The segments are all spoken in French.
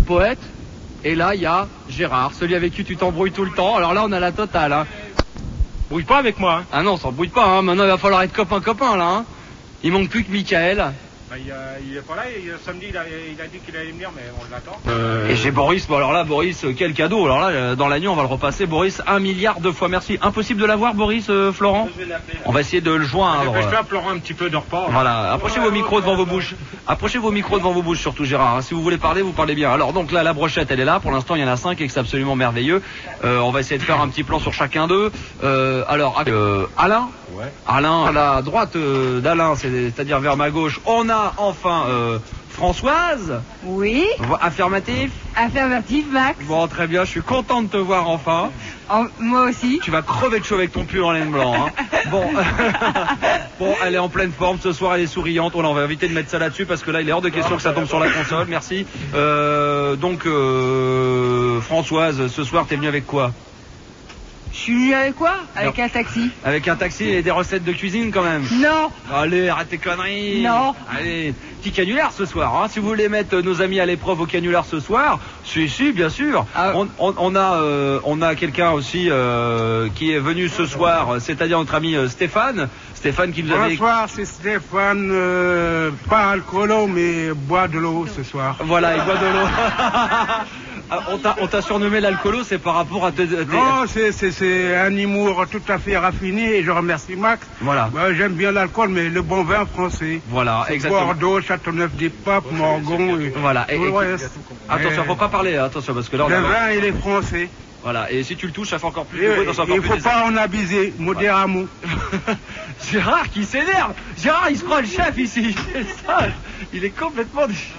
poète. Et là, il y a Gérard, celui avec qui tu t'embrouilles tout le temps. Alors là, on a la totale. Hein. Brouille pas avec moi. Hein. Ah non, on s'embrouille pas. Hein. Maintenant, il va falloir être copain là. Hein. Il manque plus que Michael. Bah, il est pas là. Samedi, il a dit qu'il allait venir, mais on l'attend. Et j'ai Boris. Bon, alors là, Boris, quel cadeau. Alors là, dans la nuit, on va le repasser. Boris, 1 milliard de fois merci. Impossible de l'avoir, Boris, Florent. Je vais l'appeler. On va essayer de le joindre. Dépêche-toi, Florent, un petit peu de repas. Voilà, approchez vos micros devant vos bouches. Approchez vos micros devant vos bouches, surtout Gérard. Hein. Si vous voulez parler, vous parlez bien. Alors donc là, la brochette, elle est là. Pour l'instant, il y en a 5 et que c'est absolument merveilleux. On va essayer de faire un petit plan sur chacun d'eux. Alors, Alain. Ouais. Alain, à la droite d'Alain, c'est-à-dire vers ma gauche, on a enfin Françoise. Oui. Affirmatif. Affirmatif, Max. Bon, très bien, je suis content de te voir enfin. Moi aussi. Tu vas crever de chaud avec ton pull en laine blanc. Hein. Bon. Bon, elle est en pleine forme. Ce soir, elle est souriante. On va éviter de mettre ça là-dessus parce que là, il est hors de question que ça tombe sur la console. Merci. Donc, Françoise, ce soir, t'es venue avec quoi? Je suis venu avec quoi? Avec un taxi. Avec un taxi et des recettes de cuisine quand même? Non. Allez, arrête tes conneries. Non. Allez, petit canular ce soir. Hein. Si vous voulez mettre nos amis à l'épreuve au canular ce soir, si, bien sûr. Ah. On a quelqu'un aussi qui est venu ce soir, c'est-à-dire notre ami Stéphane. Stéphane qui nous avait... Bonsoir, c'est Stéphane, pas alcoolo, mais bois de l'eau ce soir. Voilà, il boit de l'eau. On t'a surnommé l'alcoolo, c'est par rapport à... Non, c'est un humour tout à fait raffiné et je remercie Max. Voilà. J'aime bien l'alcool, mais le bon vin français. Voilà, exactement. Bordeaux, Châteauneuf-des-Papes, Morgon. Voilà. Ouais, attention, faut pas parler, attention, parce que là... Le vin, il est français. Voilà, et si tu le touches, ça fait encore plus de bruit, ça fait encore il plus faut pas en abuser, modérément. Gérard qui s'énerve. Gérard, il se croit le chef ici. Il est complètement...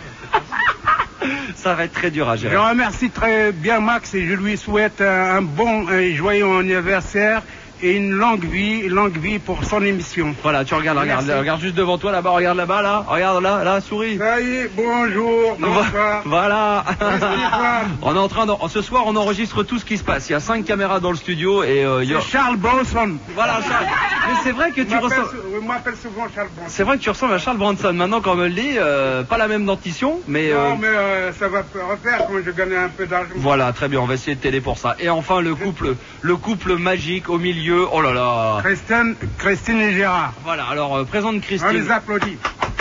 Ça va être très dur à gérer. Je remercie très bien Max et je lui souhaite un bon et joyeux anniversaire et une longue vie pour son émission. Voilà, tu regarde juste devant toi là-bas, regarde là-bas, là, regarde là, souris. Ça y est, bonjour, bonsoir. Voilà. On est en train ce soir, on enregistre tout ce qui se passe. Il y a 5 caméras dans le studio et c'est Charles Bronson. Voilà, Charles. Mais c'est vrai que tu ressembles. On m'appelle souvent Charles Bronson. C'est vrai que tu ressembles à Charles Bronson. Maintenant, quand on me le dit, pas la même dentition, mais. Non, mais ça va refaire quand je gagne un peu d'argent. Voilà, très bien. On va essayer de t'aider pour ça. Et enfin, le couple magique au milieu. Oh là là. Christine et Gérard. Voilà. Alors, présente Christine. On les applaudit.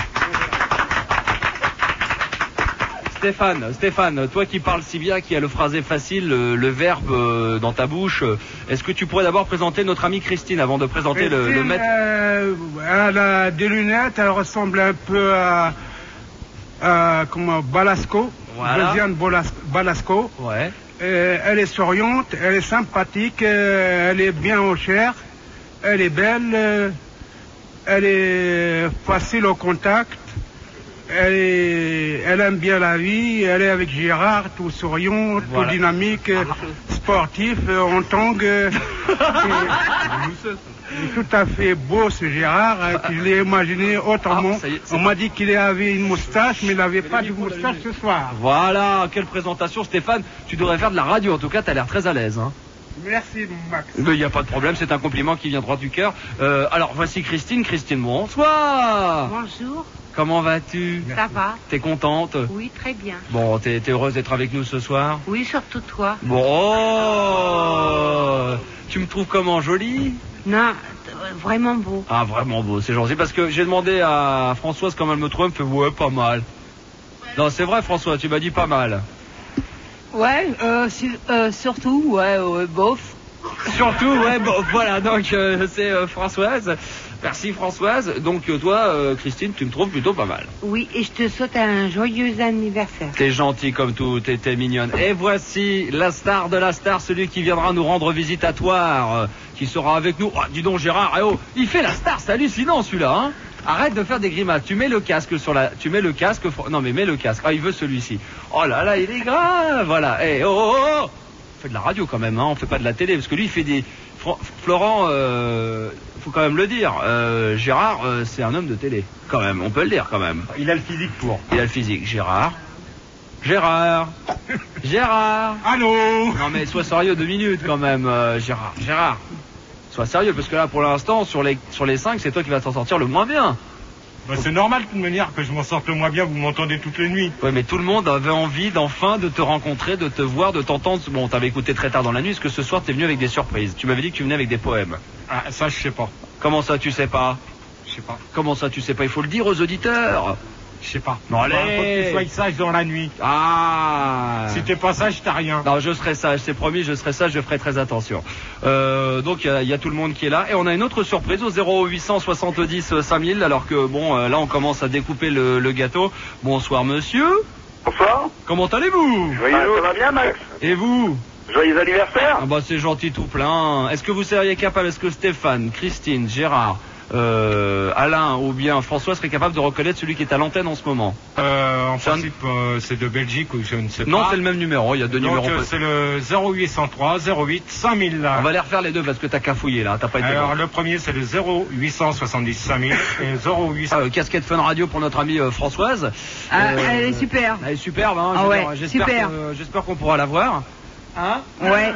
Stéphane, toi qui parles si bien, qui a le phrasé facile, le verbe dans ta bouche, est-ce que tu pourrais d'abord présenter notre amie Christine avant de présenter Christine, le maître? Elle a des lunettes, elle ressemble un peu à Balasco, voilà. Josiane Balasco. Ouais. Elle est souriante, elle est sympathique, elle est bien en chair, elle est belle, elle est facile au contact. Elle aime bien la vie, elle est avec Gérard, tout souriant, voilà. Tout dynamique, sportif, en tangue. Tout à fait beau ce Gérard, je l'ai imaginé autrement. On m'a dit qu'il avait une moustache, mais il n'avait pas de moustache ce soir. Voilà, quelle présentation Stéphane, tu devrais faire de la radio, en tout cas tu as l'air très à l'aise. Hein. Merci Max. Il n'y a pas de problème, c'est un compliment qui vient droit du cœur. Alors voici Christine, bonsoir. Bonjour. Comment vas-tu? Ça va. T'es contente? Oui, très bien. Bon, t'es heureuse d'être avec nous ce soir? Oui, surtout toi. Bon, oh, tu me trouves comment, jolie? Non, vraiment beau. Ah, vraiment beau, c'est gentil, parce que j'ai demandé à Françoise comment elle me trouve, elle me fait ouais, pas mal. Non, c'est vrai François, tu m'as dit pas mal. Ouais, surtout, ouais, bof. Surtout, ouais, bof, voilà, donc c'est Françoise. Merci Françoise. Donc toi, Christine, tu me trouves plutôt pas mal. Oui, et je te souhaite un joyeux anniversaire. T'es gentil comme tout, t'es mignonne. Et voici la star de la star, celui qui viendra nous rendre visitatoire, qui sera avec nous. Oh, dis donc Gérard, il fait la star, c'est hallucinant celui-là, hein. Arrête de faire des grimaces. Tu mets le casque Non mais mets le casque. Ah, il veut celui-ci. Oh là là, il est grave. Voilà. On fait de la radio quand même, hein. On fait pas de la télé parce que lui il fait des. Florent, faut quand même le dire. Gérard, c'est un homme de télé. Quand même, on peut le dire quand même. Il a le physique pour. Il a le physique. Gérard. Allô. Non mais sois sérieux 2 minutes quand même, Gérard. Sois sérieux parce que là pour l'instant sur les 5 c'est toi qui vas t'en sortir le moins bien. Bah, c'est normal de toute manière que je m'en sorte le moins bien, vous m'entendez toutes les nuits. Ouais, mais tout le monde avait envie d'enfin de te rencontrer, de te voir, de t'entendre. Bon, t'avais écouté très tard dans la nuit. Est-ce que ce soir t'es venu avec des surprises? Tu m'avais dit que tu venais avec des poèmes. Ah, ça, je sais pas. Comment ça, tu sais pas? Je sais pas. Comment ça, tu sais pas? Il faut le dire aux auditeurs. Je sais pas. Bon, allez. Faut que tu sois sage dans la nuit. Ah. Si t'es pas sage, t'as rien. Non, je serai sage, c'est promis, je serai sage, je ferai très attention. Donc il y a tout le monde qui est là et on a une autre surprise au 0870 5000 alors que bon là on commence à découper le gâteau. Bonsoir monsieur. Bonsoir. Comment allez-vous? Ça va bien, Max? Et vous? Joyeux anniversaire. Ah bah c'est gentil tout plein. Est-ce que vous seriez capable, est-ce que Stéphane, Christine, Gérard, Alain ou bien François serait capable de reconnaître celui qui est à l'antenne en ce moment? En principe, c'est de Belgique ou je ne sais pas. Non, c'est le même numéro, il y a deux numéros. Donc c'est le 0803 08 5000. On va les refaire les deux parce que t'as cafouillé là, t'as pas été Alors bon. le premier c'est le 0870 5000 et 0800. Casquette Fun Radio pour notre amie Françoise. Elle est super. Elle est superbe, hein. Ah ouais, j'espère qu'on pourra la voir. Hein? Ouais.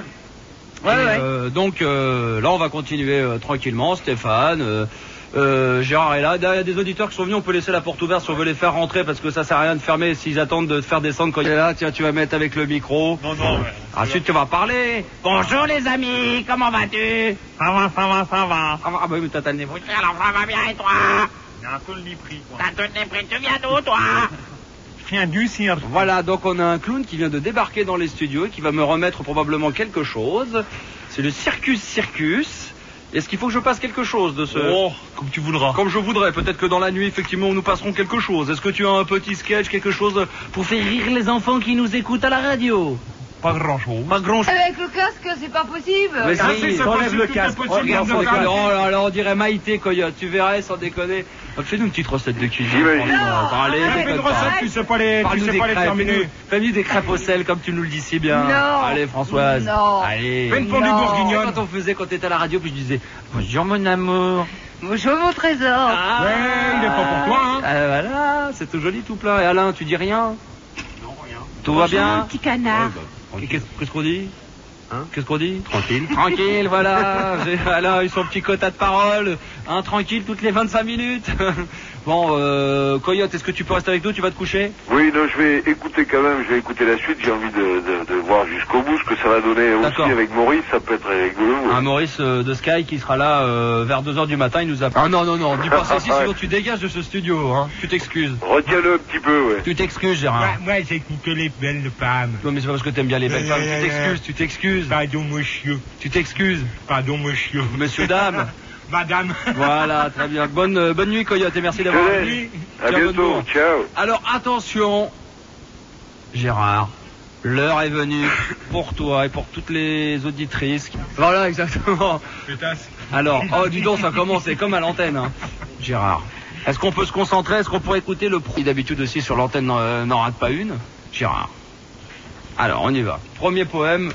Donc là on va continuer tranquillement. Stéphane, Gérard est là. Il y a des auditeurs qui sont venus, on peut laisser la porte ouverte si on veut les faire rentrer parce que ça sert à rien de fermer s'ils attendent de te faire descendre quand il est là. Tiens, tu vas mettre avec le micro. Non. Ensuite tu vas parler. Bonjour les amis, comment vas-tu? Ça va. Ah bah oui, mais t'as le nez bouché, alors ça va bien et toi? Il y a un peu le nez pris, quoi. T'as tout le nez pris, tu viens d'où toi? Je viens du cirque. Voilà, donc on a un clown qui vient de débarquer dans les studios et qui va me remettre probablement quelque chose. C'est le Circus. Est-ce qu'il faut que je passe quelque chose de ce... Oh, comme tu voudras. Comme je voudrais. Peut-être que dans la nuit, effectivement, nous passerons quelque chose. Est-ce que tu as un petit sketch, quelque chose pour faire rire les enfants qui nous écoutent à la radio? Pas grand-chose. Pas grand-chose. Avec le casque, c'est pas possible. Mais Ah, si, si, t'enlèves possible, le tout casque. est possible, Regarde, de sans faire déconner. le- Oh là là, on dirait Maïté, Coyote. Tu verrais, sans déconner. Fais-nous une petite recette de cuisine. J'imagine. franchement. Allez, Fais une déconne pas. recette, tu sais pas les terminer. Fais-nous des crêpes au sel comme tu nous le dis si bien. Non. Allez Françoise. Non. Allez. Fais une fondue Non. bourguignonne. Quand on faisait quand t'étais à la radio puis je disais bonjour mon amour. Bonjour mon trésor. Ah. Ouais, il est pas pour toi, hein. Voilà, c'est tout joli tout plein. Et Alain, tu dis rien? Non, rien. Tout va Bonjour, bien? mon petit canard. Qu'est-ce qu'on dit? Qu'est-ce qu'on dit? Tranquille, voilà. Alain a eu son petit quota de parole. Tranquille toutes les 25 minutes. Bon, Coyote, est-ce que tu peux rester avec nous? Tu vas te coucher? Oui, non, je vais écouter quand même, je vais écouter la suite, j'ai envie de voir jusqu'au bout ce que ça va donner aussi D'accord. avec Maurice, ça peut être rigolo. Un Maurice de Sky qui sera là vers 2h du matin, il nous a... Ah non, dis pas ça ici, sinon tu dégages de ce studio, hein. Tu t'excuses. Retiens-le un petit peu, ouais. Tu t'excuses, Gérard. Moi, j'ai écouté les belles femmes. Non mais c'est pas parce que t'aimes bien les belles femmes. Tu t'excuses. Pardon, monsieur. Tu t'excuses. Pardon, monsieur. Monsieur, dame. Madame. Voilà, très bien. Bonne nuit, Coyote, et merci d'avoir Je venu. laisse. À Tiens, bonne bientôt, bourre. ciao. Alors attention, Gérard, l'heure est venue pour toi et pour toutes les auditrices. Voilà, exactement. Pétasse. Alors, oh dis donc, ça commence, c'est comme à l'antenne, hein. Gérard, est-ce qu'on peut se concentrer? Est-ce qu'on pourrait écouter le prix d'habitude aussi sur l'antenne n'en rate pas une? Gérard. Alors, on y va. Premier poème.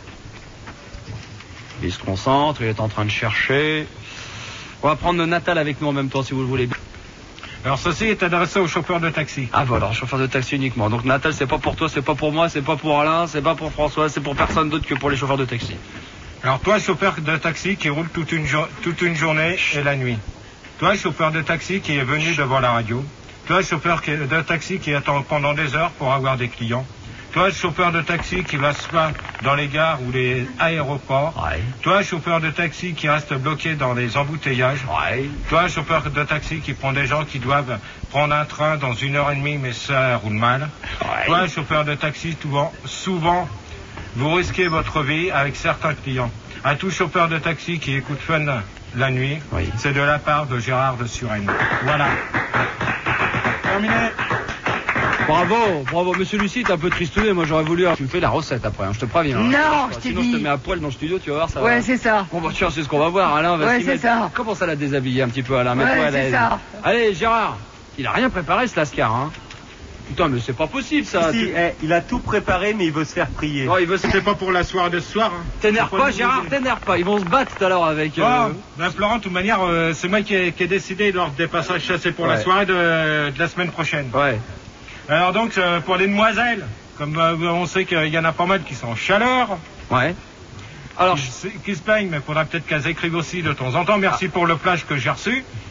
Il se concentre, il est en train de chercher. On va prendre Natal avec nous en même temps, si vous le voulez bien. Alors, ceci est adressé au chauffeur de taxi. Ah voilà, chauffeur de taxi uniquement. Donc Natal, c'est pas pour toi, c'est pas pour moi, c'est pas pour Alain, c'est pas pour François, c'est pour personne d'autre que pour les chauffeurs de taxi. Alors, toi, chauffeur de taxi qui roule toute une journée et la nuit. Toi, chauffeur de taxi qui est venu devant la radio. Toi, chauffeur de taxi qui attend pendant des heures pour avoir des clients. Toi, chauffeur de taxi qui va se battre dans les gares ou les aéroports. Ouais. Toi, chauffeur de taxi qui reste bloqué dans les embouteillages. Ouais. Toi, chauffeur de taxi qui prend des gens qui doivent prendre un train dans 1h30 mais ça roule mal. Ouais. Toi, chauffeur de taxi, souvent, vous risquez votre vie avec certains clients. À tout chauffeur de taxi qui écoute Fun la nuit, Oui. c'est de la part de Gérard de Suresnes. Voilà. Terminé. Bravo, monsieur Lucie, t'es un peu tristouné, moi j'aurais voulu... Tu me fais la recette après, hein, je te préviens. hein. Non, je t'ai Sinon dit. je te mets à poil dans le studio, tu vas voir, ça va. Ouais, c'est ça. Bon bah tiens, c'est ce qu'on va voir, Alain va Ouais, s'y c'est mettre. ça. Commence à la déshabiller un petit peu, Alain, mets-toi Ouais, à c'est l'aise. ça. Allez, Gérard, il a rien préparé ce Lascar, hein. Putain, mais c'est pas possible ça. Il a tout préparé, mais il veut se faire prier. Non, il veut se... C'est pas pour la soirée de ce soir. Hein. T'énerve C'est pas, nous Gérard, aider. t'énerve pas. Ils vont se battre tout à l'heure avec... Ben Florent, de toute manière, c'est moi qui ai décidé lors des passages chassés pour la Ouais. soirée de la semaine prochaine. Ouais. Alors donc, pour les demoiselles, comme on sait qu'il y en a pas mal qui sont en chaleur, Ouais. Alors, qui se plaignent, mais il faudra peut-être qu'elles écrivent aussi de temps en temps. Merci pour le flash que j'ai reçu.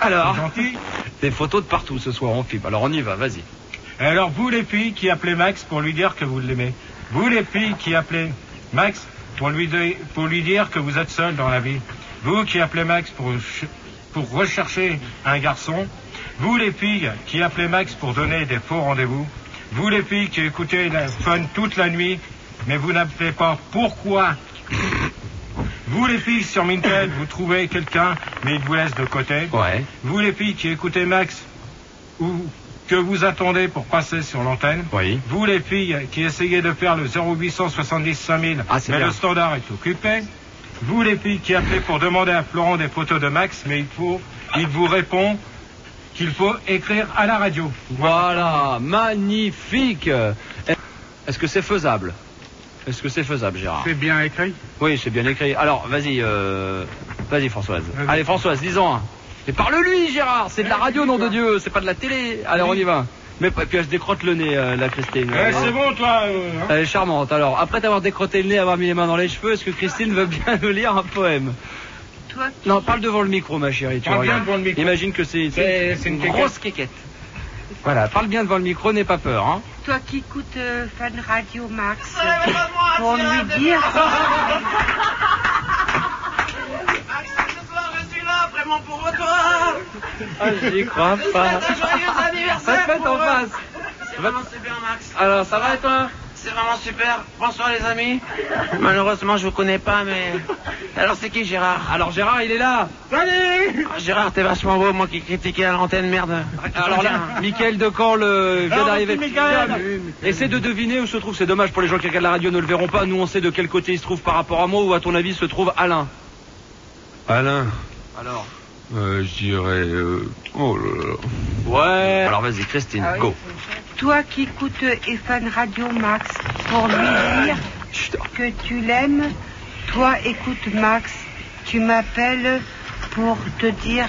Alors, Gentil. des photos de partout ce soir, on filme. Alors on y va, vas-y. Et alors, vous les filles qui appelez Max pour lui dire que vous l'aimez. Vous les filles qui appelez Max pour lui dire que vous êtes seul dans la vie. Vous qui appelez Max pour rechercher un garçon. Vous les filles qui appelez Max pour donner des faux rendez-vous. Vous les filles qui écoutez la Fun toute la nuit, mais vous n'appelez pas pourquoi. Vous les filles sur Mintel, vous trouvez quelqu'un, mais il vous laisse de côté. Ouais. Vous les filles qui écoutez Max, ou que vous attendez pour passer sur l'antenne. Oui. Vous les filles qui essayez de faire le 0870 5000, Ah, c'est mais bien. le standard est occupé. Vous les filles qui appelez pour demander à Florent des photos de Max, mais il vous répond qu'il faut écrire à la radio. Voilà, magnifique. Est-ce que c'est faisable? Est-ce que c'est faisable, Gérard? C'est bien écrit. Oui, c'est bien écrit. Alors, vas-y Françoise. Vas-y. Allez Françoise, dis-en un. Et parle-lui, Gérard. C'est de la radio, nom de Dieu. C'est pas de la télé. Allez, on y va. Mais puis elle se décrotte le nez, la Christine. C'est bon, toi. Elle est charmante. Alors, après t'avoir décroté le nez, avoir mis les mains dans les cheveux, est-ce que Christine veut bien nous lire un poème? Toi qui... Non, parle devant le micro, ma chérie. Tu Parle bien regardes. devant le micro. Imagine que c'est une une grosse quéquette. Voilà, parle bien devant le micro, n'aie pas peur. Hein. Toi qui écoutes Fun Radio Max, pour lui dire... Vraiment pour toi. Ah, j'y crois pas. Joyeux anniversaire. Ça te fait en face. C'est vraiment super, Max. Alors, ça va et toi? C'est vraiment super. Bonsoir, les amis. Malheureusement, je vous connais pas, mais... Alors, c'est qui, Gérard? Alors, Gérard, il est là. Salut. Gérard, t'es vachement beau, moi qui critiquais à l'antenne, merde. Alors là, Mickaël de Caen vient d'arriver. Mickaël. Essaie de deviner où se trouve. C'est dommage pour les gens qui regardent la radio, ne le verront pas. Nous, on sait de quel côté il se trouve par rapport à moi, ou à ton avis se trouve Alain. Alain, Alors. je dirais... oh là là. Ouais. Alors vas-y, Christine, Ah oui, go. Toi qui écoutes Fun Radio Max, pour lui dire Chut. que tu l'aimes. Toi écoute Max, tu m'appelles pour te dire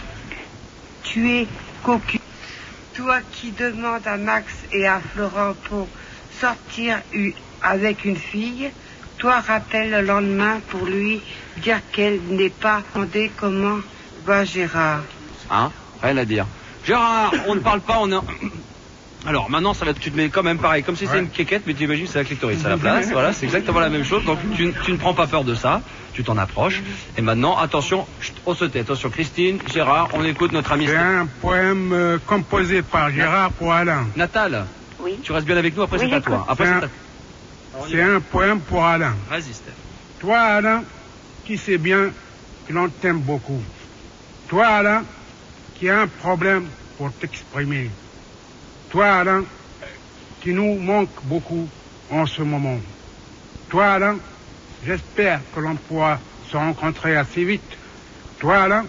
tu es cocu. Toi qui demandes à Max et à Florent pour sortir avec une fille, toi rappelle le lendemain pour lui dire qu'elle n'est pas demandé comment va Gérard. Hein? Rien à dire. Gérard, on ne parle pas, on est... Alors maintenant, ça va, tu te mets quand même pareil, comme si c'était une quéquette, mais tu imagines c'est la clitoris à la place. Voilà, c'est exactement la même chose. Donc tu ne prends pas peur de ça, tu t'en approches. Et maintenant, attention, on se tait. Attention, Christine, Gérard, on écoute notre ami C'est un poème composé par Gérard pour Alain. Natal. Oui. Tu restes bien avec nous, après Oui, c'est à toi. Après C'est c'est un- à... Alors, on y C'est va. un poème pour Alain. Vas-y, Steph. Toi, Alain, qui sais bien que l'on t'aime beaucoup. Toi, Alain, qui a un problème pour t'exprimer. Toi, Alain, qui nous manque beaucoup en ce moment. Toi, Alain, j'espère que l'on pourra se rencontrer assez vite. Toi, Alain,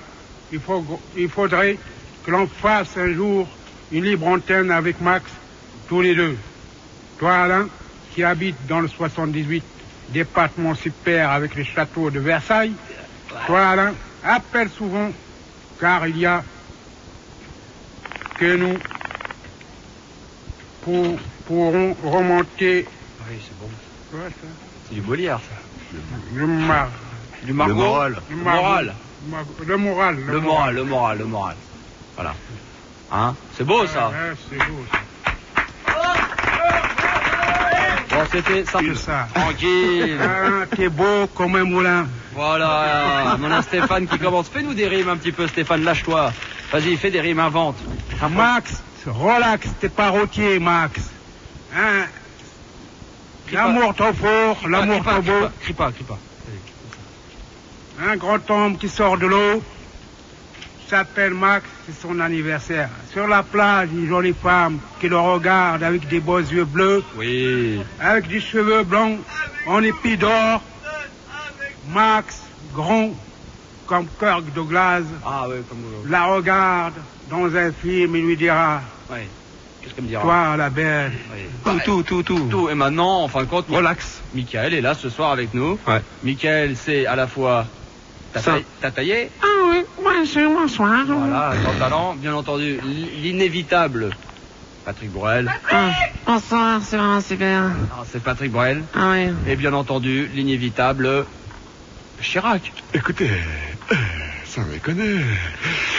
il faudrait que l'on fasse un jour une libre antenne avec Max, tous les deux. Toi, Alain, qui habite dans le 78, département super avec les châteaux de Versailles. Toi, Alain, appelle souvent, car il y a que nous pourrons remonter. Oui, c'est bon. Quoi, ça? C'est du Molière, ça. Le mar- Du Margot. Le moral. Le moral. Le moral. Le moral. Voilà. Hein? C'est beau, ça. Ouais, c'est beau, ça. Bon, c'était simple. C'est ça. Tranquille. Ah, t'es beau comme un moulin. Voilà. Mon Stéphane qui commence. Fais-nous des rimes un petit peu, Stéphane. Lâche-toi. Vas-y, fais des rimes, invente. Max, relax, t'es pas routier, Max. Hein? Crie pas. L'amour trop fort, l'amour trop beau. Crie pas. Un grand homme qui sort de l'eau s'appelle Max, c'est son anniversaire. Sur la plage, une jolie femme qui le regarde avec des beaux yeux bleus, Oui. avec des cheveux blancs en épi d'or. Max, grand comme Kirk Douglas, Ah, ouais, comme... la regarde dans un film et lui dira Ouais. Qu'est-ce qu'elle me dira? toi, la belle. Oui. Tout. Et maintenant, en fin de compte, Relax. Mickaël est là ce soir avec nous. Ouais. Mickaël, c'est à la fois... T'as taillé? Ah oui, bonsoir. Voilà, grand talent. Bien entendu, l'inévitable Patrick Bruel. Bonsoir, c'est vraiment super. Ah, c'est Patrick Bruel. Ah oui. Et bien entendu, l'inévitable Chirac. Écoutez, sans déconner,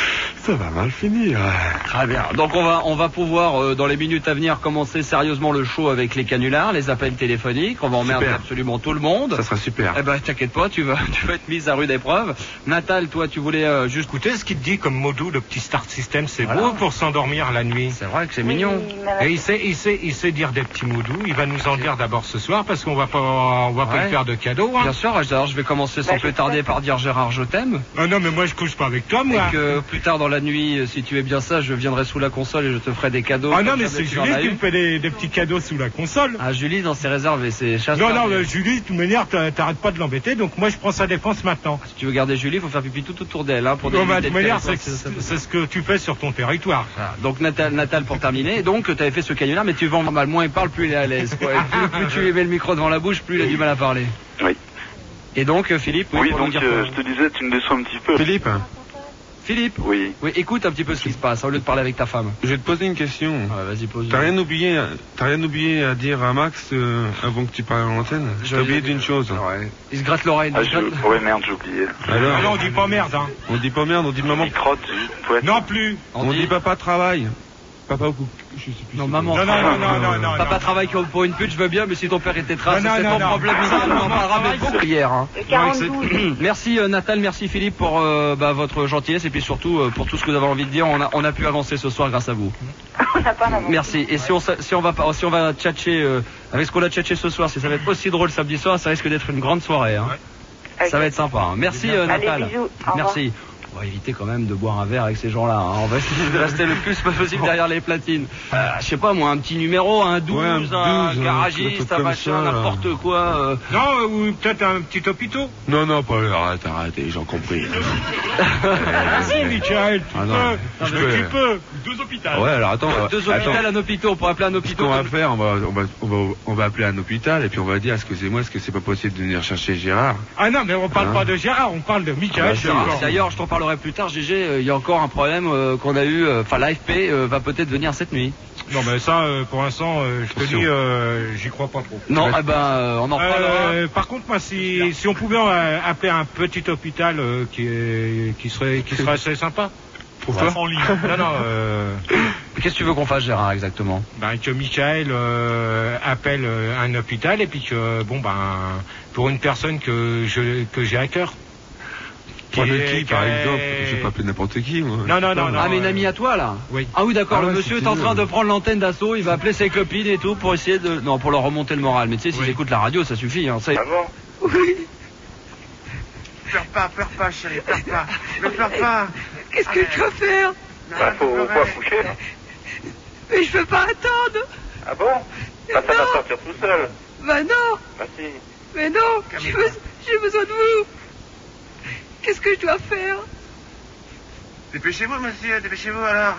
Ça va mal finir. Très bien. Donc on va pouvoir dans les minutes à venir commencer sérieusement le show avec les canulars, les appels téléphoniques. On va emmerder absolument tout le monde. Ça sera super. Eh ben t'inquiète pas, tu vas être mise à rude épreuve. Natal, toi tu voulais juste Écoutez ce qu'il te dit comme mot doux, le petit start system, c'est Voilà. beau pour s'endormir la nuit. C'est vrai que c'est mignon. Et il sait dire des petits mots doux. Il va nous en dire d'abord ce soir parce qu'on va pas lui faire de cadeaux. Hein. Bien sûr, alors je vais commencer sans plus tarder par dire Gérard, je t'aime. Ah non, mais moi je couche pas avec toi, moi. Et que plus tard dans la nuit, si tu es bien sage, je viendrai sous la console et je te ferai des cadeaux. Ah non, comme mais jamais c'est tu en Julie as qui eu. me fait des petits cadeaux sous la console. Ah, Julie, dans ses réserves et ses chasses. Non, mais Julie, de toute manière, t'arrêtes pas de l'embêter, donc moi je prends sa défense maintenant. Si tu veux garder Julie, il faut faire pipi tout autour d'elle. Hein, pour Non, mais de d'éviter toute manière, le c'est ce que tu fais sur ton territoire. Voilà. Donc Natal pour terminer. Donc tu avais fait ce canular, mais tu vends mal. Moins il parle, plus il est à l'aise. Quoi. Et plus tu lui mets le micro devant la bouche, plus il a du mal à parler. Oui. Et donc Philippe, Oui, pour nous donc dire quoi je te disais, tu me déçois un petit peu. Philippe, Philippe, Oui. écoute un petit peu ce qui se passe au lieu de parler avec ta femme. je vais te poser une question. Vas-y, pose. T'as rien oublié à dire à Max avant que tu parles à l'antenne? J'ai oublié d'une chose. Ouais. Il se gratte l'oreille. Ah, ouais, merde, j'ai oublié. Alors, Non, on dit pas merde, hein. on dit pas merde, on dit maman. Il crotte, faut être... Non plus. On dit papa travaille. Papa ou je sais plus. Non, c'est maman. quoi. Non. Papa travaille pour une pute, je veux bien, mais si ton père était trace, Non, c'est non, ton non. problème. Ça, on en parlera mais beaucoup hier. Hein. Et 42. Merci Natal, merci Philippe pour votre gentillesse et puis surtout pour tout ce que vous avez envie de dire. On a pu avancer ce soir grâce à vous. On n'a pas d'avance. Merci. Et si on va tchatcher avec ce qu'on a tchatché ce soir, si ça va être aussi drôle samedi soir, ça risque d'être une grande soirée. Hein. Ça va être sympa. Hein. Merci Natal. Allez, bisous. Au revoir. Merci. On va éviter quand même de boire un verre avec ces gens-là. Hein. On va essayer de rester le plus possible derrière les platines. Je sais pas moi, un petit numéro, un 12, Ouais, un 12, un un garagiste, truc un comme machin, ça, n'importe quoi. Non, ou peut-être un petit hôpital. Non, pas arrête, j'ai compris. Si, Michael, tu Ah non, peux. je peux. Tu peux. 2 hôpitaux. Ouais, alors attends. Deux hôpitaux, un hôpital, on pourrait appeler un Ce hôpital. qu'on va faire, on va appeler un hôpital et puis on va dire, excusez-moi, est-ce que c'est pas possible de venir chercher Gérard? Ah non, mais on parle Hein pas de Gérard, on parle de Michael. D'ailleurs, je t'en parlerai plus tard, GG, il y a encore un problème qu'on a eu, l'AFP va peut-être venir cette nuit. Non, mais ça, pour l'instant, je te dis, j'y crois pas trop. Non, on en parlera. Par contre, moi, si on pouvait appeler un petit hôpital qui serait assez sympa. Pour toi? En ligne. Non. Qu'est-ce que tu veux qu'on fasse, Gérard, exactement? Que Michael appelle un hôpital et puis que pour une personne que j'ai à cœur. Par exemple? Je vais pas appeler n'importe qui, moi. Non. Ah, mais une amie à toi, là? Oui. Ah oui, d'accord, Ah le ouais, monsieur si est en tu train veux. de prendre l'antenne d'assaut, il va appeler ses copines et tout pour essayer de... Non, pour leur remonter le moral, mais tu sais, s'ils écoutent la radio, ça suffit, hein. Ah bon? Pleure pas, chérie, pleure pas. Ne pleure pas. Qu'est-ce que je dois faire? Bah, faut accoucher, là. Mais je peux pas attendre. Ah bon? Bah, ça va sortir tout seul. Bah non, Bah si. mais non, j'ai besoin de vous. Qu'est-ce que je dois faire? Dépêchez-vous, monsieur, dépêchez-vous alors.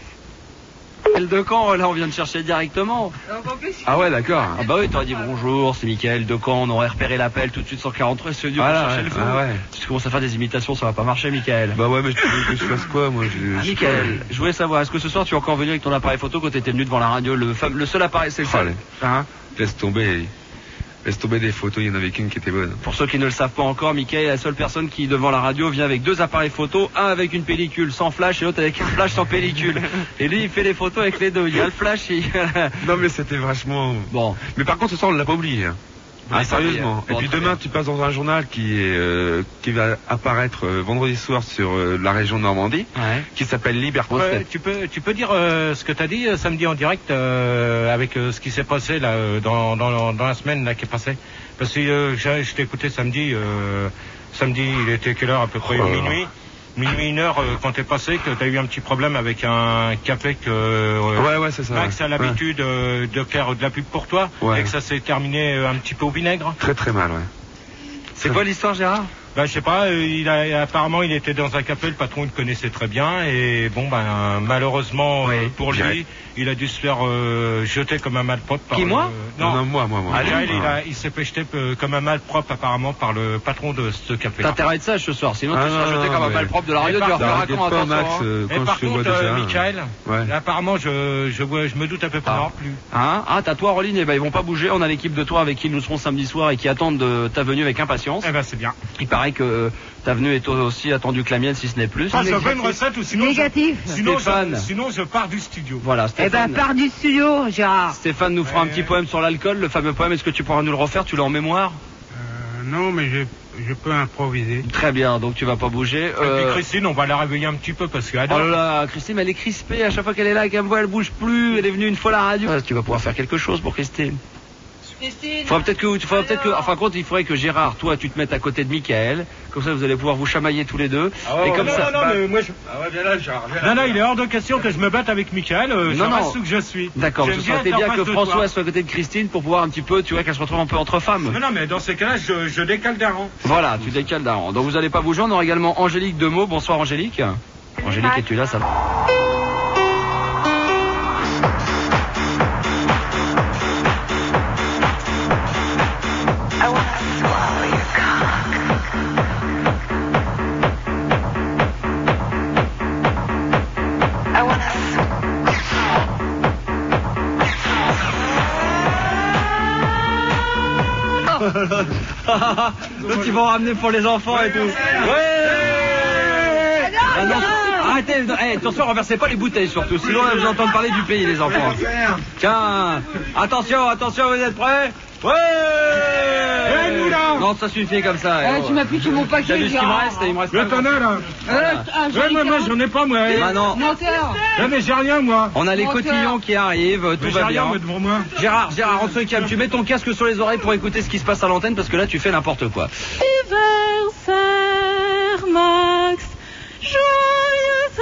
Michael Decamp, là, on vient de chercher directement. Ah ouais, d'accord. Ah bah oui, t'aurais dit bonjour, c'est Michael Decamp, on aurait repéré l'appel tout de suite 143, c'est venu pour chercher le fou. Si tu commences à faire des imitations, ça va pas marcher, Michael. Bah ouais, mais tu veux que je fasse quoi, moi? Michael, je voulais savoir, est-ce que ce soir tu es encore venu avec ton appareil photo quand t'étais venu devant la radio, le seul appareil, c'est le seul. Hein? Laisse tomber des photos, il y en avait qu'une qui était bonne. Pour ceux qui ne le savent pas encore, Michael est la seule personne qui, devant la radio, vient avec 2 appareils photo, un avec une pellicule sans flash et l'autre avec un flash sans pellicule. Et lui, il fait les photos avec les deux. Il y a le flash et... Non, mais c'était vachement... Bon. Mais par contre, ce soir, on l'a pas oublié. Hein. Ah, sérieusement. bon, et puis très demain, bien. tu passes dans un journal qui va apparaître vendredi soir sur la région Normandie, Ouais. qui s'appelle Liberté. Tu peux dire ce que t'as dit samedi en direct avec ce qui s'est passé là dans la semaine là qui est passée. Parce que je t'ai écouté samedi. Samedi, il était quelle heure à peu près? Minuit, 1h quand t'es passé, que t'as eu un petit problème avec un café que Ouais, c'est ça. Max a l'habitude de faire de la pub pour toi, Ouais. et que ça s'est terminé un petit peu au vinaigre. Très très mal, ouais. C'est quoi l'histoire, Gérard? Je sais pas, apparemment il était dans un café, le patron il le connaissait très bien, et malheureusement pour lui, il a dû se faire jeter comme un malpropre par moi? Non, moi. Il s'est fait jeter comme un malpropre apparemment par le patron de ce café. T'as intérêt à être sage ce soir, sinon tu Ah, seras non, jeté comme un mais- malpropre de la radio, tu vas faire T'inquiète comment pas, Max, attention, Et quand par je te vois contre, déjà... Michael, Ouais. apparemment je me doute un peu pas non plus. Hein? Ah, t'as toi en ligne, et ben ils vont pas bouger, on a l'équipe de toi avec qui nous serons samedi soir et qui attendent ta venue avec impatience. Eh ben c'est bien. Il paraît paraît que ta venue est aussi attendue que la mienne, si ce n'est plus. Ah, je veux une recette ou sinon. Négatif. Sinon, je pars du studio. Voilà, Stéphane. Eh ben, pars du studio, Gérard. Stéphane nous fera un petit poème sur l'alcool, le fameux poème. Est-ce que tu pourras nous le refaire? Tu l'as en mémoire? Non, mais je peux improviser. Très bien, donc tu vas pas bouger. Et puis Christine, on va la réveiller un petit peu parce qu'elle adore. Oh là là, Christine, elle est crispée à chaque fois qu'elle est là, avec un voix, elle bouge plus. Elle est venue une fois à la radio. Tu vas pouvoir faire quelque chose pour Christine. Faudra peut-être que, enfin, compte, il faudrait que Gérard, toi, tu te mettes à côté de Michael. Comme ça, vous allez pouvoir vous chamailler tous les deux. Et comme ça. Non, mais moi, Ah ouais, viens là, Gérard. Non, il est hors de question que je me batte avec Michael. Je reste où que je suis. D'accord, J'aime je sentais bien être en que face de François toi. soit à côté de Christine pour pouvoir un petit peu, tu vois, qu'elle se retrouve un peu entre femmes. Non, mais dans ces cas-là, je décale d'un rang. Voilà, tu décales d'un rang. Donc vous allez pas bouger. On aura également Angélique Demeaux. Bonsoir Angélique. Angélique, es-tu là? Ça va. Donc ils vont ramener pour les enfants et tout. Ouais. Ah non, arrêtez, attention, renversez pas les bouteilles surtout, sinon on va vous entendre parler du pays les enfants. Tiens, attention, vous êtes prêts? Ouais. Non, ça suffit comme ça. Tu m'as piqué mon paquet. T'as vu ce qu'il me reste? Le tonneau, là. Moi, j'en ai pas, moi. Ah non. Menteur. Non, mais j'ai rien, moi. On a les cotillons qui arrivent, tout Mais va j'ai rien, bien. moi, devant moi. Gérard, on se calme. Tu mets ton casque sur les oreilles pour écouter ce qui se passe à l'antenne parce que là tu fais n'importe quoi. Anniversaire, Max. Joyeux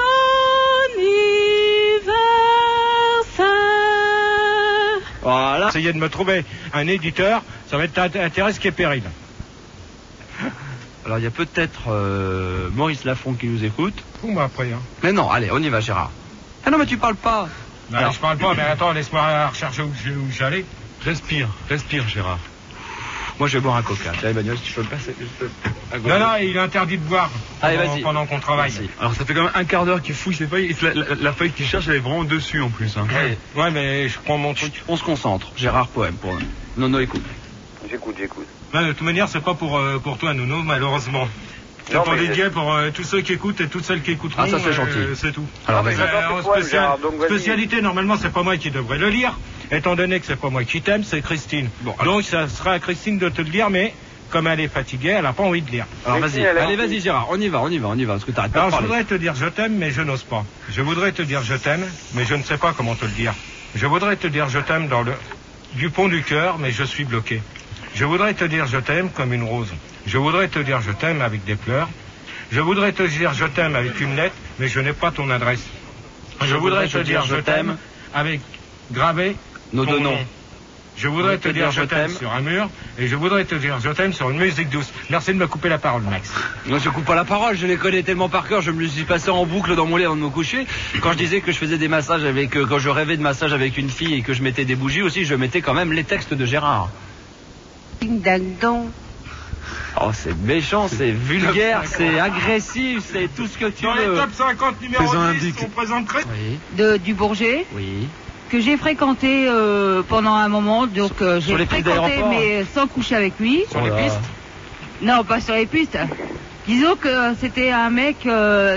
anniversaire. Voilà. Essayez de me trouver un éditeur, ça va être un Thérèse qui est péril. Alors il y a peut-être Maurice Lafont qui nous écoute. Ou moi après, hein. Mais non, allez, on y va Gérard. Ah non mais tu parles pas. Non, Alors. je parle pas, mais attends, laisse-moi rechercher où j'allais. Respire, Gérard. Moi je vais boire un coca. Tiens Emmanuel, si tu peux me passer. Non, il est interdit de boire Allez, vas-y. pendant qu'on travaille. Merci. Alors ça fait quand même un quart d'heure qu'il fouille ses feuilles. Et la feuille qu'il cherche, elle est vraiment dessus en plus. Hein. Allez, Ouais, mais je prends mon truc. on se concentre. Gérard, poème pour Nono, écoute. J'écoute. Non, de toute manière, c'est pas pour toi, Nono, malheureusement. C'est Non, pour mais- dédié pour tous ceux qui écoutent et toutes celles qui écouteront. Ah, ça, c'est gentil. C'est tout. Alors Non, mais vas-y. j'adore tes poèmes, Gérard, donc vas-y. Spécialité, normalement, c'est pas moi qui devrais le lire. Étant donné que c'est pas moi qui t'aime, c'est Christine. Bon, alors. Donc, ça sera à Christine de te le lire, mais comme elle est fatiguée, elle a pas envie de lire. Alors Mais vas-y, si, elle est allez gentille. vas-y Gérard, on y va, parce que t'arrêtes pas de Alors, je parler. voudrais te dire je t'aime, mais je n'ose pas. Je voudrais te dire je t'aime, mais je ne sais pas comment te le dire. Je voudrais te dire je t'aime du pont du cœur, mais je suis bloqué. Je voudrais te dire je t'aime comme une rose. Je voudrais te dire je t'aime avec des pleurs. Je voudrais te dire je t'aime avec une lettre, mais je n'ai pas ton adresse. Je voudrais te dire je t'aime avec gravé Nos ton deux noms. nom. Je voudrais te dire je t'aime sur un mur, et je voudrais te dire je t'aime sur une musique douce. Merci de me couper la parole, Max. Moi je coupe pas la parole, je les connais tellement par cœur, je me les suis passé en boucle dans mon lit avant de me coucher. Quand je disais que je faisais des massages quand je rêvais de massages avec une fille et que je mettais des bougies aussi, je mettais quand même les textes de Gérard. Ding dang dong. Oh c'est méchant, c'est vulgaire, c'est agressif, c'est tout ce que tu Dans les veux. top 50 numéro Faisons un 10, bic. on présenterait... Oui, Du Bourget, oui. que j'ai fréquenté pendant un moment. Donc Sur j'ai les pistes fréquenté, d'aéroport. mais sans coucher avec lui. Sur les Oh là. pistes. Non, pas sur les pistes. Disons que c'était un mec, je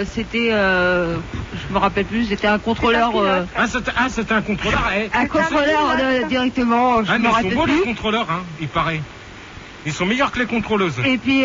me rappelle plus, c'était un contrôleur, C'était un contrôleur. un contrôleur directement, je Ah, me mais ils sont rappelle beaux les plus. contrôleurs, hein, il paraît. Ils sont meilleurs que les contrôleuses. Et puis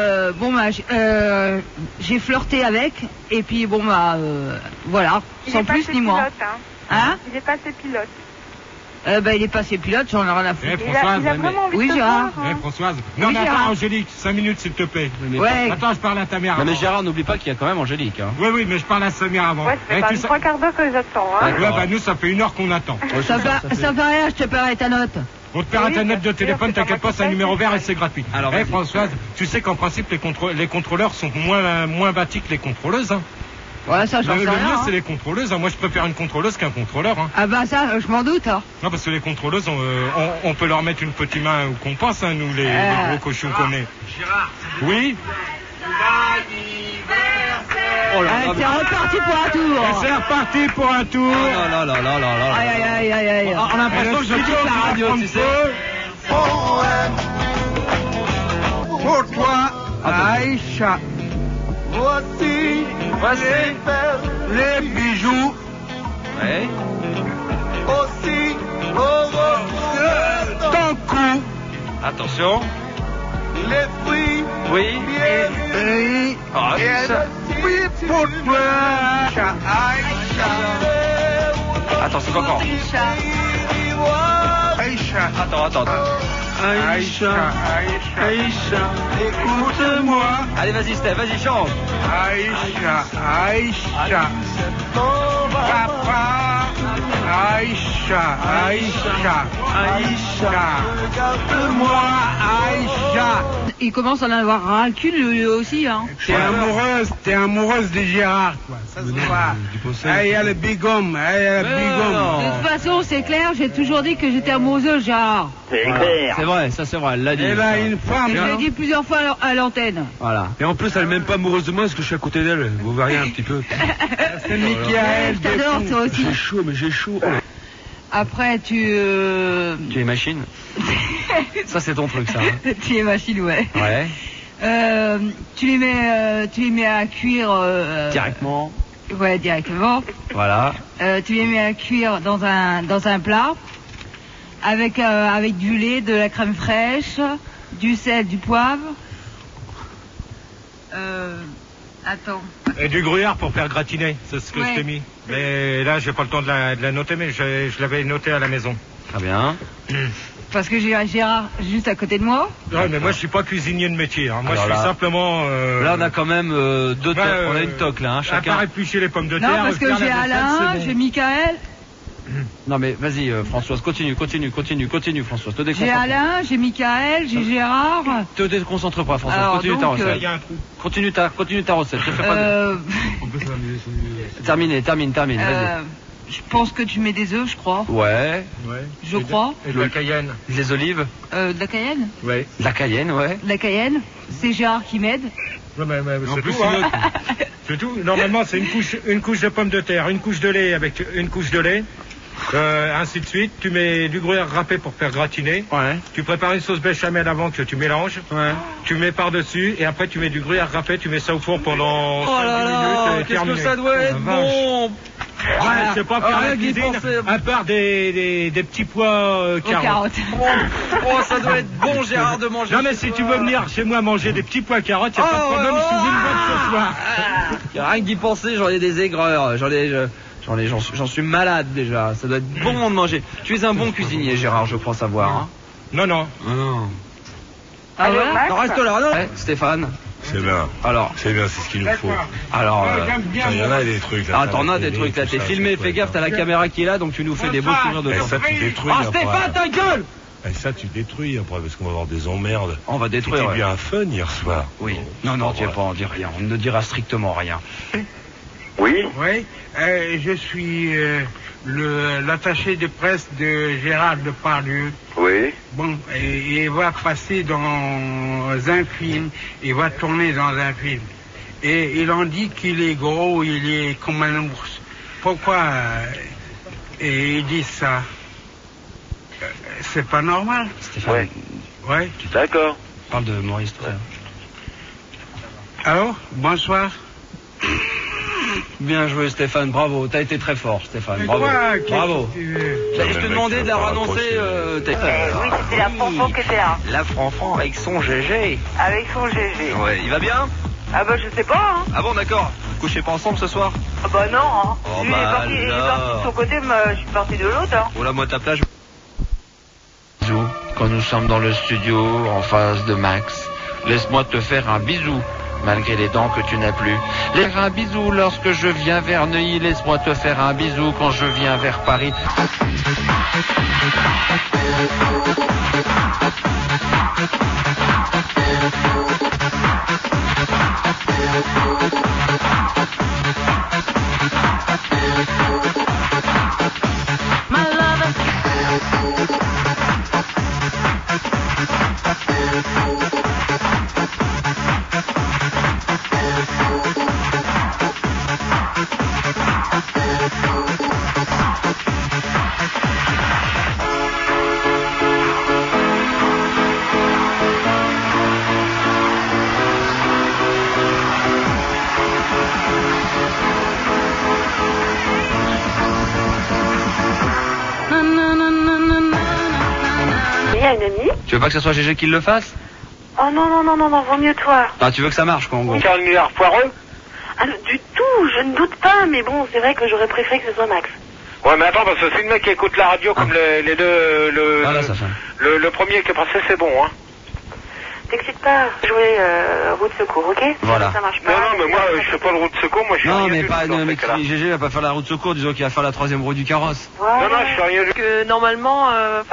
j'ai flirté avec, et puis voilà, sans plus ni moins. Hein? Il est passé pilote. Il est passé pilote, j'en ai rien à foutre. Eh, Françoise, Il a vraiment envie Oui, de te Gérard. voir, hein. Françoise. Non, Oui, mais attends, Gérard. Angélique, 5 minutes, s'il te plaît. Mais Ouais. Attends, je parle à ta mère Non avant. mais Gérard, n'oublie pas qu'il y a quand même Angélique. Hein. Oui, mais je parle à Samir avant. Ouais, ça fait Eh, pas tu une sais- 3 quarts d'heure que j'attends, hein. D'accord. Ouais, bah nous, ça fait 1 heure qu'on attend. Ça fait rien, je te paierai ta note. On te paiera Oui, ta note de bien sûr, téléphone, c'est pas t'inquiète moi pas, qui c'est un paye, numéro c'est vert moi. et c'est gratuit. Alors, Eh, vas-y. Françoise, tu sais qu'en principe, les contrôleurs sont moins bâtis que les contrôleuses. Hein. Ouais, ça, j'en Le sais mieux, rien. c'est les contrôleuses. Hein. Moi, je préfère une contrôleuse qu'un contrôleur. Hein. Ah bah ça, je m'en doute. Hein. Non, parce que les contrôleuses, on peut leur mettre une petite main où qu'on pense, hein, nous, les gros cochons qu'on est. Gérard. Oui. Oh là Ah, là. c'est reparti pour un tour. Et c'est reparti pour un tour. Oh là là là là là là. Aïe, aïe, aïe, aïe, aïe. On a l'impression que je quitte la radio, tu sais. Pour toi, Ah, Aïcha. Aïcha. Voici les bijoux. Ouais. Aussi ton cou. Attention. Les fruits. Oui. Et Aïcha. pour toi. Aïcha. Attends, c'est pas encore. Aïcha. Attends. Aïcha. Écoute-moi. Allez, vas-y, Steph, vas-y, chante. Aïcha. Papa. Aïcha. Regarde-moi, Aïcha. Il commence à en avoir ras le cul lui aussi, hein. T'es amoureuse de Gérard, quoi. Ça se voit. Il y a le big homme. De toute façon, c'est clair, j'ai toujours dit que j'étais amoureuse de Gérard. C'est vrai, ça c'est vrai, elle l'a dit. Elle a une femme. Je l'ai dit plusieurs fois à l'antenne. Voilà. Et en plus, elle est même pas amoureuse de moi parce que je suis à côté d'elle. Vous voyez un petit peu. C'est Michael. Je t'adore, toi aussi. J'ai chaud. Après, tu es machine. Ça c'est ton truc, ça. Hein. Tu es machine, ouais. Ouais. Tu les mets à cuire. Directement. Ouais, directement. Voilà. Tu les mets à cuire dans un plat avec du lait, de la crème fraîche, du sel, du poivre. Attends. Et du gruyère pour faire gratiner, c'est ce que Ouais. je t'ai mis. Mais là, j'ai pas le temps de la noter, mais je l'avais noté à la maison. Très bien. Parce que j'ai Gérard juste à côté de moi. Ouais, mais moi, je suis pas cuisinier de métier. Hein. Moi, Alors je suis là- simplement... Là, on a quand même deux tocs. Ouais, On a une toque là, hein, À chacun. part éplucher les pommes de terre... Non, parce que faire la j'ai vaisselle, Alain, c'est bon. j'ai Michael, Non mais vas-y, Françoise, continue, Françoise. Te j'ai déconcentre. Alain, j'ai Michael, j'ai Gérard. Te déconcentre pas, Françoise. Alors, Continue ta donc, recette. Il y a un trou. Continue ta recette. Te fais pas de- Termine, vas-y. Je pense que tu mets des œufs, je crois. Ouais. Je crois. Et de la cayenne. Les olives. De la cayenne. Ouais. La cayenne, ouais. De la cayenne. C'est Gérard qui m'aide. Non, mais En c'est plus, tout, hein. C'est tout. Normalement, c'est une couche de pommes de terre, une couche de lait avec une couche de lait. Ainsi de suite. Tu mets du gruyère râpé pour faire gratiner. Ouais. Tu prépares une sauce béchamel avant que tu mélanges. Ouais. Tu mets par-dessus et après tu mets du gruyère râpé. Tu mets ça au four pendant Oh 5 là là, minutes. Et qu'est-ce que terminé. ça doit être bon. Ouais, je sais pas faire la rien qu'y cuisine, penser. à part des petits pois Aux carottes. carottes. Oh, ça doit être bon, Gérard, de manger. Non mais si tu veux venir chez moi manger des petits pois carottes, y a pas de problème, je suis une bonne ce soir. Rien que d'y penser, j'en ai des aigreurs. J'en suis malade déjà. Ça doit être bon de manger. Tu es un bon cuisinier, Gérard, je crois savoir. Hein. Non, non. Ah Allô, ouais. Max Non, reste là, non. Ouais, Stéphane. C'est bien. Alors, C'est bien, c'est ce qu'il nous faut. alors. J'aime bien. Il y en a des trucs là. Ah, t'en as des trucs là, t'es filmé, fais gaffe, t'as la caméra qui est là, donc tu nous fais des beaux souvenirs de Et temps. ça, tu détruis. Ah, après. Stéphane, ta gueule! Et ça, tu détruis après parce qu'on va avoir des emmerdes. On va détruire. C'était Ouais. bien fun hier soir. Oui. Non, tu vas pas en dire rien. On ne dira strictement rien. Oui. Oui, je suis l'attaché de presse de Gérard Depardieu. Oui. Bon, et il va passer dans un film, il va tourner dans un film. Et il en dit qu'il est gros, il est comme un ours. Pourquoi et ils disent ça? C'est pas normal. Stéphane, Ouais. Ouais. D'accord. parle de Maurice, toi. Allô? Bonsoir. Bien joué, Stéphane, bravo. T'as été très fort, Stéphane. Mais Bravo. quoi, qu'est-ce Bravo. que tu veux? Je te demandais de la renoncer. Oui, c'était la Franfran qui était là. La Franfran avec son GG. Avec son GG. Ouais, il va bien? Ah bah je sais pas, hein. Ah bon, d'accord. Vous couchez pas ensemble ce soir? Ah bah non, hein. Oh, Lui, bah il est alors. parti de son côté, mais je suis parti de l'autre, hein. Oh là, moi, ta plage. Bisous. Quand nous sommes dans le studio, en face de Max, laisse-moi te faire un bisou. Malgré les dents que tu n'as plus. Faire un bisou lorsque je viens vers Neuilly. Laisse-moi te faire un bisou quand je viens vers Paris. pas que ce soit GG qui le fasse? Oh non, vaut mieux toi. Ah, tu veux que ça marche, quoi, en gros? Faire une milliard poireux? Ah, du tout, je ne doute pas, mais bon, c'est vrai que j'aurais préféré que ce soit Max. Ouais, mais attends, parce que c'est le mec qui écoute la radio comme les deux. Là, ça fait. Le premier qui est passé, c'est bon, hein. T'excites pas, jouer roue de secours, ok? Voilà. Ça marche pas. Non, mais moi, je fais pas le roue de secours, moi, je suis Non, rien mais du pas, tout dans mais ces cas-là. GG va pas faire la roue de secours, disons qu'il va faire la 3e roue du carrosse. Voilà. Non, je suis rien du tout. Que normalement,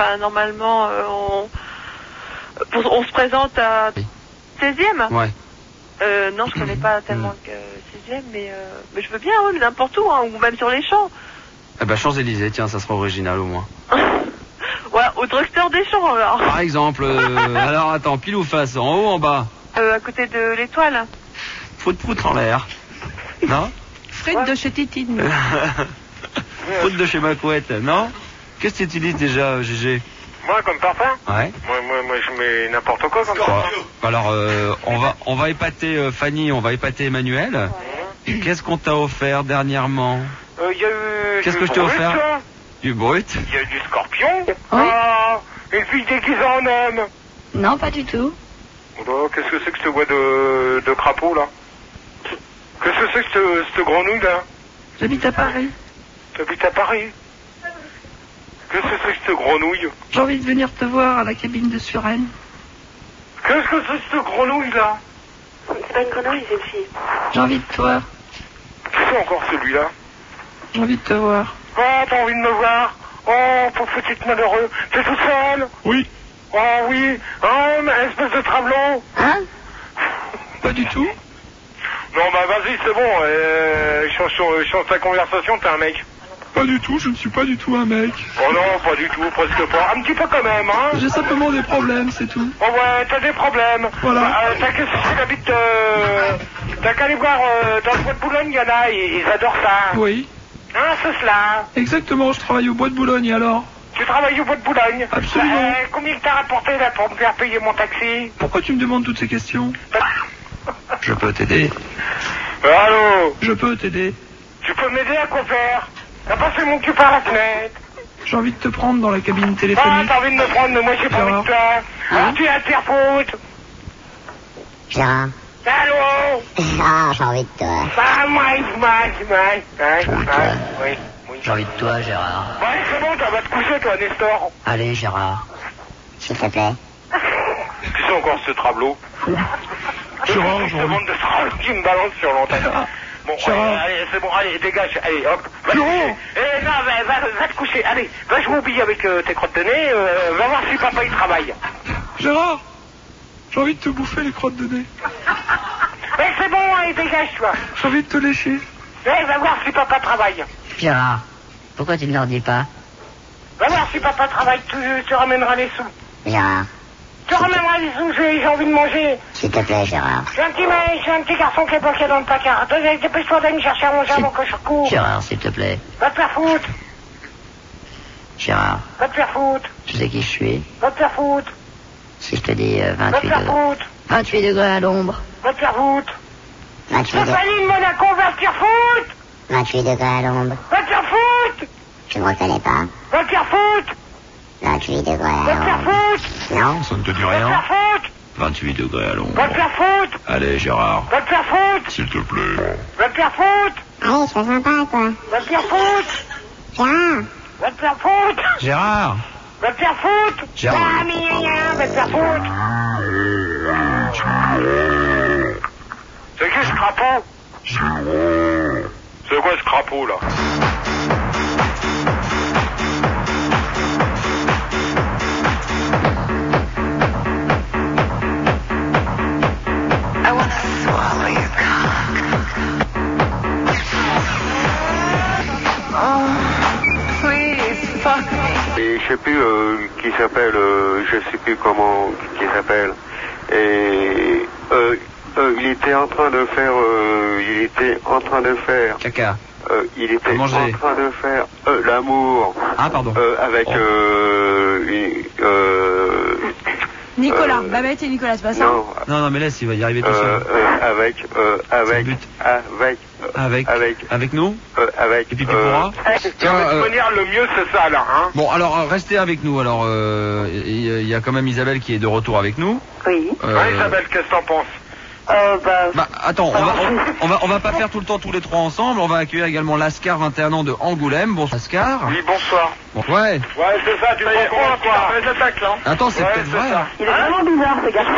on se présente à 16e. Ouais. Non, je connais pas tellement que 16e, mais je veux bien, oui, mais n'importe où, hein, ou même sur les champs. Eh ben, Champs-Élysées, tiens, ça sera original au moins. Ouais, au drugstore des champs, alors. Par exemple, alors attends, pile ou face, en haut, en bas? À côté de l'étoile. Poutre en l'air. Non? Frites de chez Titine. Poutre de chez ma couette, non? Qu'est-ce que tu utilises déjà, GG? Moi, comme parfum? Ouais. Moi, je mets n'importe quoi comme ça. Alors, on va épater Fanny, on va épater Emmanuel. Qu'est-ce qu'on t'a offert dernièrement? Il y a eu... Qu'est-ce que je t'ai offert? Du brut? Il y a eu du scorpion. Oui. Ah, une fille déguisée en homme. Non, pas du tout. Oh, qu'est-ce que c'est que cette voix de crapaud, là? Qu'est-ce que c'est que cette grenouille, là? J'habite à Paris. T'habites à Paris? Qu'est-ce que c'est que cette grenouille? J'ai envie de venir te voir à la cabine de Suresnes. Qu'est-ce que c'est que cette grenouille, là? C'est pas une grenouille, c'est une fille. J'ai envie de te voir. Qui c'est encore celui-là? J'ai envie de te voir. Oh, t'as envie de me voir? Oh, pauvre petite malheureux. T'es tout seul? Oui. Oh, oui. Oh, mais espèce de travelot. Hein? Pas du tout. Non, bah vas-y, c'est bon. Change ta conversation, t'es un mec. Pas du tout, je ne suis pas du tout un mec. Oh non, pas du tout, presque pas. Un petit peu quand même, hein. J'ai simplement des problèmes, c'est tout. Oh ouais, t'as des problèmes. Voilà. T'as qu'à aller voir dans le bois de Boulogne, il y en a, ils adorent ça. Oui. Hein, c'est cela. Exactement, je travaille au bois de Boulogne, et alors? Tu travailles au bois de Boulogne? Absolument. Combien t'as rapporté là pour me faire payer mon taxi? Pourquoi tu me demandes toutes ces questions? Je peux t'aider. Allô? Je peux t'aider. Tu peux m'aider à quoi faire? T'as passé mon cul par la fenêtre. J'ai envie de te prendre dans la cabine Ah, téléphonique. t'as envie de me prendre, mais moi j'ai pas envie de toi. Ah, tu es à te faire foutre. Gérard. Allô? Ah, j'ai envie de toi. Ah, moi. Oui. J'ai envie de toi, Gérard. Ouais, c'est bon, t'as va te coucher, toi, Nestor. Allez, Gérard. S'il te plaît. Qui c'est encore ce travelot? Gérard, Je demande de se qui me balance sur l'antenne. Bon, allez, c'est bon, allez, dégage, allez, hop, va te coucher. Eh non, va te coucher, allez, va jouer au billet avec tes crottes de nez, va voir si papa il travaille. Gérard, j'ai envie de te bouffer les crottes de nez. Eh, c'est bon, allez, dégage, toi. J'ai envie de te lécher. Eh, va voir si papa travaille. Gérard, pourquoi tu ne leur dis pas? Va voir si papa travaille, tu ramèneras les sous. Gérard. Tu ramèneras les sous, j'ai envie de manger. S'il te plaît, Gérard. J'ai un petit garçon qui est bloqué dans le placard. Dépêche-toi d'aller me chercher à manger avant que je cours. Gérard, s'il te plaît. Va te faire foutre. Gérard, Va te faire foutre. tu sais qui je suis? Va te faire foutre. Si je te dis Va te 28 faire degrés. foutre. 28 degrés à l'ombre. Va te faire foutre. 28 degrés. Stéphanie de Monaco, va te faire foutre. 28 degrés à l'ombre. Va te faire foutre. Tu ne me reconnais pas? Va te faire foutre. 28 degrés Va à te faire l'ombre. foutre. Non? Ça ne te dit Va te rien? faire foutre. 28 degrés à l'ombre. Va te faire foutre. Allez, Gérard, Va te faire foutre. s'il te plaît. Va te faire foutre. Allez, sois sympa, quoi. Va te faire foutre. Gérard. Va te faire foutre. Gérard! Va te faire foutre. Gérard. Ah, va te faire foutre. C'est qui ce crapaud? C'est quoi ce crapaud, là? Et je sais plus qui s'appelle, je sais plus comment qui s'appelle. Et il était en train de faire, Caca. il était Manger. en train de faire l'amour. Ah, pardon. Avec Nicolas, Babette et Nicolas, c'est pas ça? non, Non, mais laisse, il va y arriver tout seul. avec Avec nous Avec. Et puis pourra venir, le mieux c'est ça alors, hein. Bon, alors restez avec nous. Alors, il y a quand même Isabelle qui est de retour avec nous. Oui. Isabelle, qu'est-ce que t'en penses? Attends, on va pas faire tout le temps tous les trois ensemble. On va accueillir également Lascar, 21 ans de Angoulême. Bonsoir Lascar. Oui, bonsoir. Bon, ouais. Ouais, c'est ça, tu prends quoi les attaques là. Attends, c'est peut-être vrai. Ça. Il est vraiment bizarre ce gars.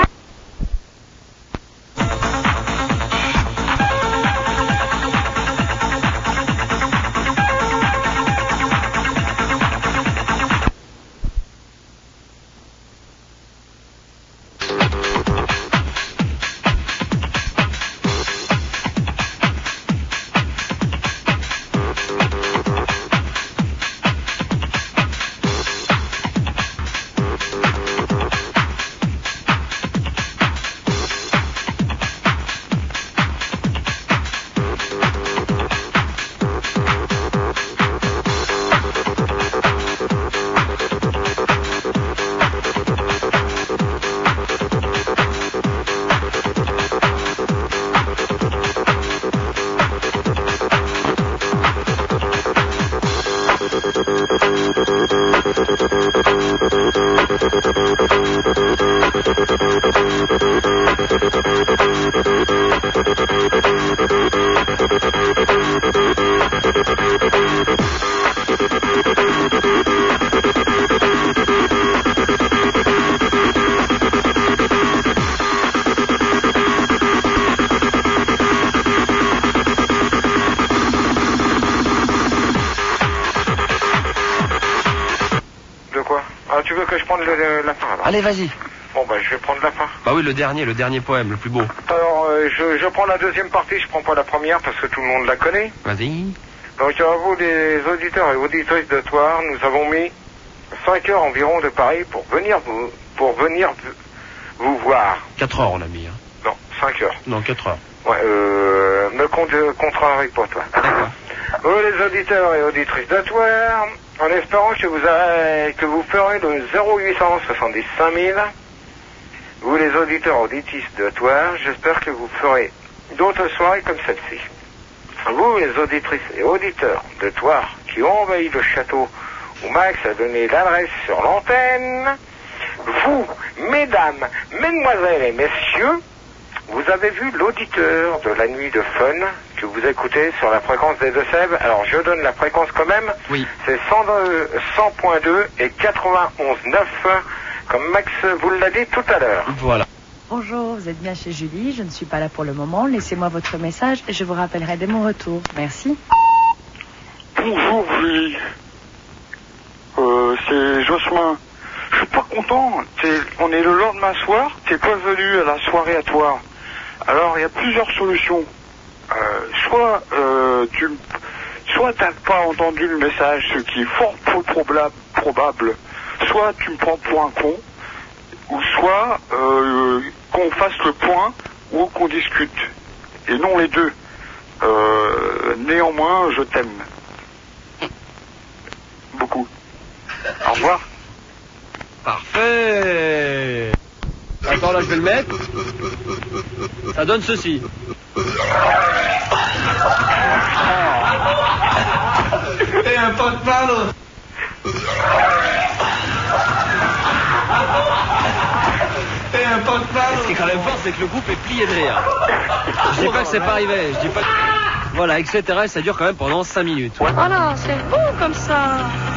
Tu veux que je prenne la fin alors? Allez, vas-y. Bon, je vais prendre la fin. Bah oui, le dernier poème, le plus beau. Alors, je prends la deuxième partie, je prends pas la première parce que tout le monde la connaît. Vas-y. Donc, à vous, les auditeurs et auditrices de Toire, nous avons mis 5 heures environ de Paris pour venir vous voir. 4 heures, on a mis. Hein. Non, 5 heures. Non, 4 heures. Ouais, me contrarie pas, toi. D'accord. Vous, les auditeurs et auditrices de Toire, en espérant que vous ferez le 0800 75 000. Vous, les auditeurs et auditrices de Toire, j'espère que vous ferez d'autres soirées comme celle-ci. Vous, les auditrices et auditeurs de Toire, qui ont envahi le château où Max a donné l'adresse sur l'antenne, vous, mesdames, mesdemoiselles et messieurs, vous avez vu l'auditeur de la nuit de fun que vous écoutez sur la fréquence des Deux-Sèvres. Alors je donne la fréquence quand même. Oui. C'est 100.2 et 91.9, comme Max vous l'a dit tout à l'heure. Voilà. Bonjour, vous êtes bien chez Julie. Je ne suis pas là pour le moment. Laissez-moi votre message et je vous rappellerai dès mon retour. Merci. Bonjour Julie. C'est Jocelyn. Je suis pas content. On est le lendemain soir. T'es pas venu à la soirée à toi. Alors il y a plusieurs solutions. Soit t'as pas entendu le message, ce qui est fort peu probable. Soit tu me prends pour un con, ou soit qu'on fasse le point ou qu'on discute. Et non les deux. Néanmoins, je t'aime. Beaucoup. Au revoir. Parfait. Attends, là je vais le mettre. Ça donne ceci. Et un pot de palo. Et un pot de palo. Ce qui est quand même fort, c'est que le groupe est plié de rire. Je dis pas que c'est pas arrivé. Je dis pas que... Voilà, etc. Ça dure quand même pendant 5 minutes. Voilà, c'est beau comme ça.